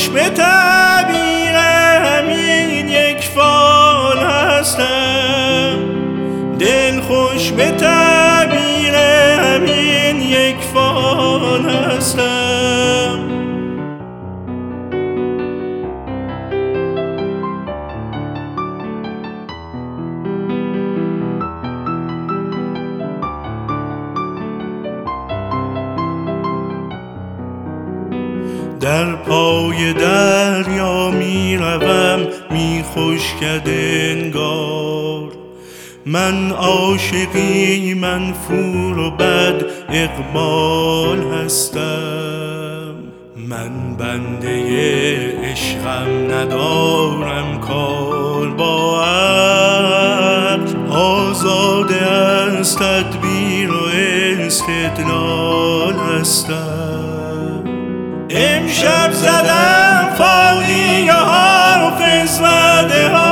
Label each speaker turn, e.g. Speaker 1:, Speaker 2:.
Speaker 1: خوش به تعبیر همین یک فال هستم، دل خوش به تعبیر همین یک فال هستم. در پای دریا می روم می خشکد انگار، من عاشقی منفور و بد اقبال هستم. من بنده عشقم ندارم کار با عقل، آزاده از تدبیر و استدلال هستم. امشب زدم فالی حافظ وعده ها